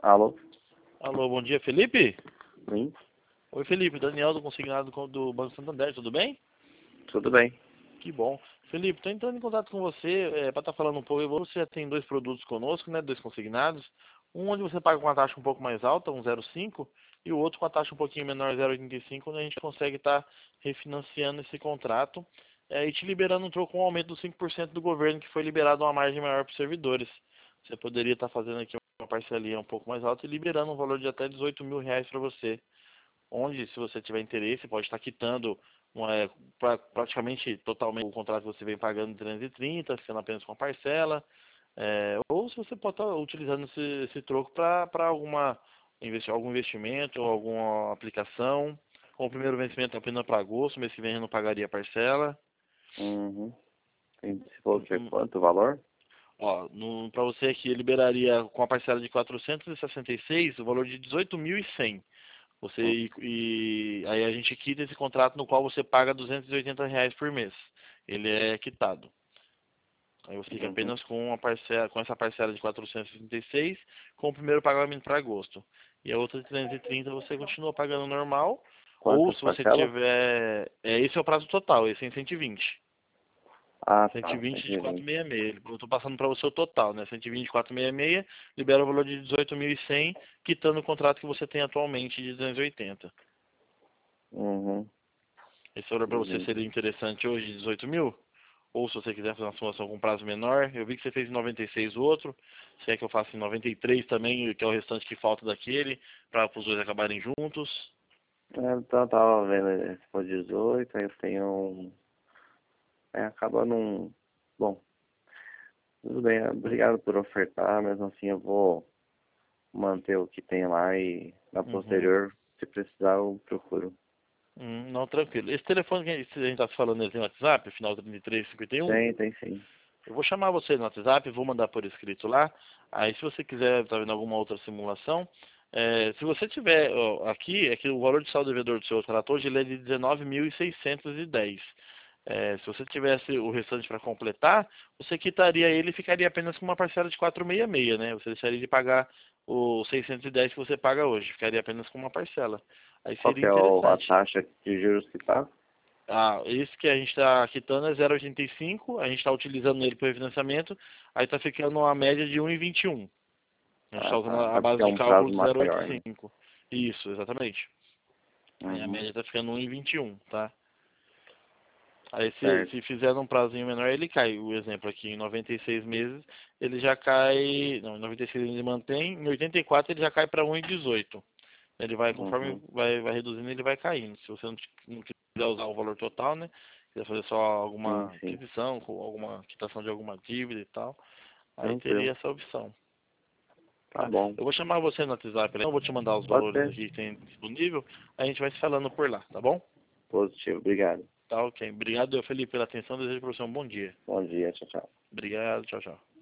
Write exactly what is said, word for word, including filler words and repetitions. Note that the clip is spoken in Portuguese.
Alô? Alô, bom dia, Felipe? Sim, Oi, Felipe, Daniel do Consignado com- do Banco Santander, tudo bem? tudo bem. Que bom. Felipe, estou entrando em contato com você para estar falando um pouco. Você já tem dois produtos conosco, né? Dois consignados. Um onde você paga com uma taxa um pouco mais alta, um zero vírgula cinco, e o outro com a taxa um pouquinho menor, zero vírgula oitenta e cinco, onde a gente consegue estar refinanciando esse contrato é, e te liberando um troco com um aumento dos cinco por cento do governo, que foi liberado uma margem maior para os servidores. Você poderia estar fazendo aqui uma parcelinha um pouco mais alta e liberando um valor de até dezoito mil reais para você. Onde, se você tiver interesse, pode estar quitando uma, é, pra, praticamente totalmente o contrato que você vem pagando em trezentos e trinta, sendo apenas com a parcela, é, ou se você pode estar utilizando esse, esse troco para alguma investi algum investimento ou alguma aplicação, com o primeiro vencimento apenas para agosto, mês que vem eu não pagaria a parcela. Uhum. Sim, se for ver Hum, quanto o valor? Ó, para você aqui, liberaria com a parcela de quatrocentos e sessenta e seis o valor de dezoito mil e cem. Você, Hum, e, e aí a gente quita esse contrato no qual você paga duzentos e oitenta reais por mês. Ele é quitado. Aí você fica Uhum. apenas com, uma parcela, com essa parcela de quatrocentos e sessenta e seis com o primeiro pagamento para agosto. E a outra de trezentos e trinta você continua pagando normal. Ou Quantas se você parcelas? tiver... É, esse é o prazo total, esse é em cento e vinte. Ah, tá, cento e vinte de cento e vinte. quatrocentos e sessenta e seis. Eu estou passando para você o total, né? cento e vinte de quatrocentos e sessenta e seis libera o valor de dezoito mil e cem, quitando o contrato que você tem atualmente de duzentos e oitenta. Uhum. Esse valor para você Entendi. seria interessante hoje, dezoito mil? Ou se você quiser fazer uma simulação com prazo menor, eu vi que você fez em noventa e seis o outro, se é que eu faço em noventa e três também, que é o restante que falta daquele, para os dois acabarem juntos. É, então eu tava vendo esse por dezoito, aí eu tenho um... É, acaba num... Bom, tudo bem, obrigado por ofertar, mesmo assim eu vou manter o que tem lá e na Uhum. posterior, se precisar, eu procuro. Hum, não, tranquilo. Esse telefone que a gente está falando, ele tem WhatsApp, final trinta e três cinquenta e um. Tem, tem sim. Eu vou chamar você no WhatsApp, vou mandar por escrito lá. Aí se você quiser estar vendo alguma outra simulação, é, se você tiver ó, aqui, é que o valor de saldo devedor do seu trato hoje ele é de dezenove mil seiscentos e dez. É, se você tivesse o restante para completar, você quitaria ele e ficaria apenas com uma parcela de quatrocentos e sessenta e seis, né? Você deixaria de pagar os seiscentos e dez que você paga hoje, ficaria apenas com uma parcela. Aí Qual seria que é o, a interessante. taxa de juros que tá? Ah, esse que a gente está quitando é zero vírgula oitenta e cinco, a gente está utilizando ele para refinanciamento, aí está ficando uma média de um vírgula vinte e um. A gente Ah, está usando tá. a É base porque é de um cálculo prazo de zero vírgula maior, oitenta né? e cinco. Isso, exatamente. Aí a Uhum. média está ficando um vírgula vinte e um, tá? Aí se, Certo. se fizer num prazinho menor, ele cai. O exemplo aqui, em noventa e seis meses, ele já cai... Não, em noventa e seis ele mantém, em oitenta e quatro ele já cai para um vírgula dezoito. Ele vai, conforme Uhum. vai, vai reduzindo, ele vai caindo. Se você não, não quiser usar o valor total, né? Quiser fazer só Sim, alguma sim. aquisição, com alguma quitação de alguma dívida e tal, aí Tranquilo. teria essa opção. Tá Tá? bom. Eu vou chamar você no WhatsApp, né? Eu vou te mandar os Pode valores ser. aqui que tem disponível, a gente vai se falando por lá, tá bom? Positivo. Obrigado. Tá ok. Obrigado, Felipe, pela atenção. Desejo para você um bom dia. Bom dia. Tchau, tchau. Obrigado, tchau, tchau.